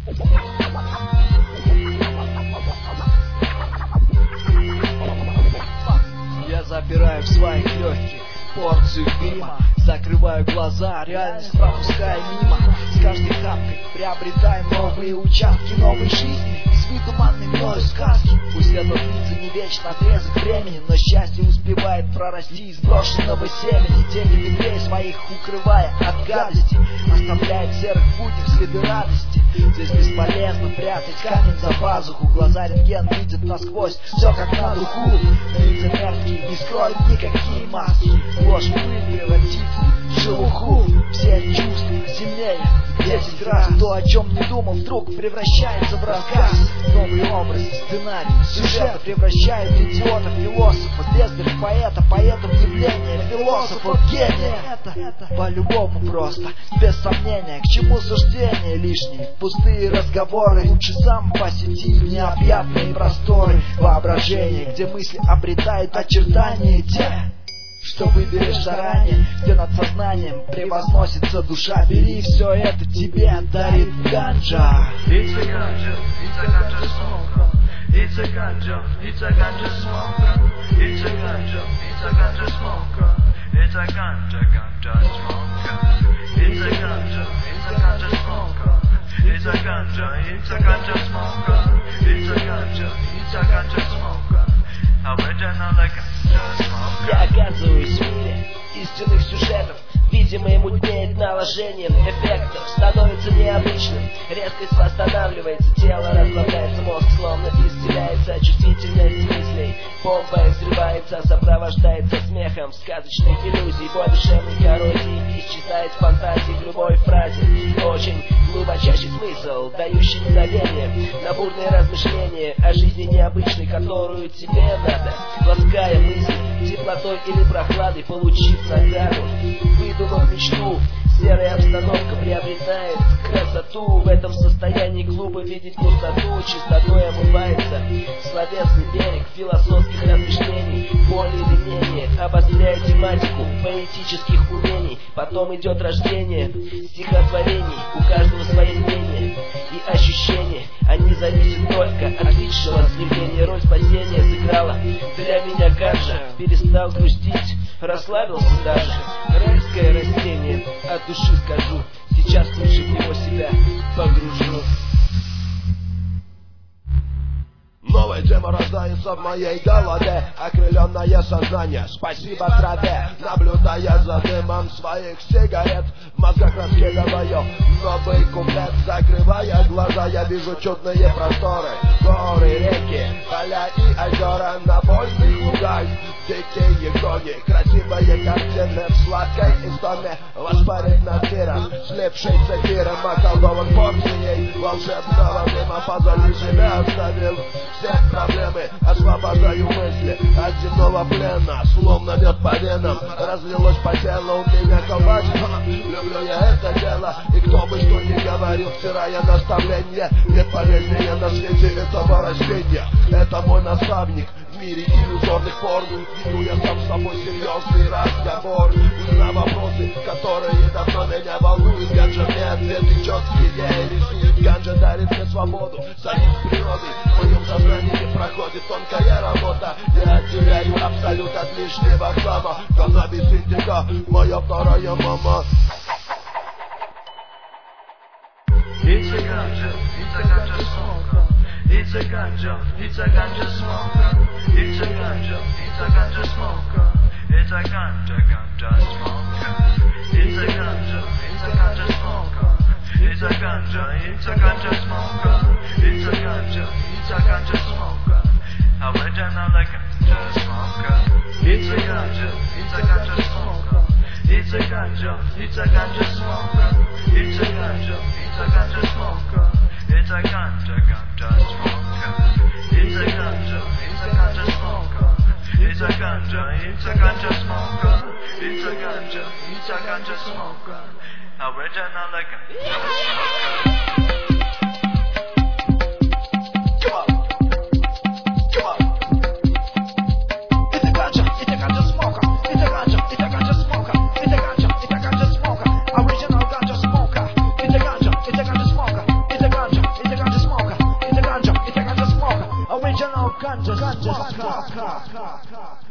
Я запираю в своих легких порцию дыма, закрываю глаза, реальность пропуская мимо. С каждой капкой приобретаем новые участки новой жизни, из выдуманной мною сказки. Пусть это длится не вечно отрезок времени, но счастье успевает прорасти из брошенного семени. Тени ветвей своих укрывая от гадости, оставляет в серых путях следы радости. Здесь бесполезно прятать камень за пазуху, глаза рентген видят насквозь, все как на духу. Лица мерзкие не скроют никакие маски, ложь в пыль превратится в шелуху. Все чувства сильнее 10 раз. То, о чем не думал, вдруг превращается в рассказ. Новые образы, сценарии, сюжеты превращают идиота в философа, бездарь в поэта, поэта в явление, философа в гения. Это по-любому просто, без сомнения. К чему суждения лишние, пустые разговоры? Лучше сам посети необъятные просторы воображения, где мысли обретают очертания те, что выберешь заранее, где над сознанием превозносится душа. Бери, все это тебе дарит ганджа. It's a ganja, it's a ganja smoker. It's a ganja, it's a ganja smoker. It's a ganja, it's a ganja smoker. It's a ganja, ganja smoker. It's a ganja, it's a ganja smoker. It's a ganja, it's a ganja smoker. It's a ganja, it's a ganja smoker. Original ganja smoker. Я оказываюсь в мире истинных сюжетов. Видимое мутнеет наложением эффектов, становится необычным, резкость восстанавливается, тело расслабляется, мозг словно исцеляется, чувствительность мыслей бомбой взрывается, сопровождается смехом сказочной иллюзии, бой душевной коррозии исчезает в фантазии в любой фразе. Очень глубочайший смысл, дающий недоверие на бурные размышления о жизни необычной, которую тебе надо, лаская мысли теплотой или прохладой, получив награду. Выдумав мечту, серая обстановка приобретает красоту. В этом состоянии глупо видеть пустоту, чистотой омывается словесный берег философских размышлений, более или менее обостряя тематику поэтических умений. Потом идет рождение стихотворений, у каждого свои мнения и ощущения. Они зависят только от личного стремления. Роль спасения сыграла для меня ганджа. Перестал грустить, расслабился даже. Райское растение, от души скажу, сейчас лучше в него себя погружу. Новая тема рождается в моей голове, окрыленное сознание, спасибо траве. Наблюдая за дымом своих сигарет, в мозгах раскидываю новый куплет. Закрывая глаза, я вижу чудные просторы, горы, реки, поля и озера. На вольных лугах дикие кони, красивые картины в сладкой истоме. Воспарит над миром, слепшись эфиром, околдован порцией волшебного дыма. Позади себя оставил все проблемы, освобождаю мысли от земного плена. Словно мед по венам разлилось по телу, у меня колбасит. Люблю я это дело, и кто бы что ни говорил, стирая наставление. Нет полезнее на свете этого растения. Это мой наставник в мире иллюзорных форм. Веду я сам с собой серьезный разговор на вопросы, которые давно меня волнуют. Ганджа мне ответы четкие рисует. Ганджа дарит мне свободу, союз с природой. В моем сознании проходит тонкая работа. Я отделяю абсолют от лишнего хлама. Каннабис, индиго, моя вторая мама. It's a ganja, it's a ganja smoker. It's a ganja, it's a ganja smoker. It's a ganja, it's a ganja smoker. It's a ganja, ganja smoker. It's a ganja, it's a ganja smoker. It's a ganja, it's a ganja smoker. It's a ganja, it's a ganja smoker. Original ganja smoker. It's a ganja, it's a ganja smoker. It's a ganja, it's a ganja smoker. It's a ganja, it's a ganja smoker. It's a ganja, ganja smoker. It's a ganja, it's a ganja smoker. It's a ganja, it's a ganja smoker. It's a ganja, it's a ganja smoker. Original ganja smoker. It's a ganja ganja smoker.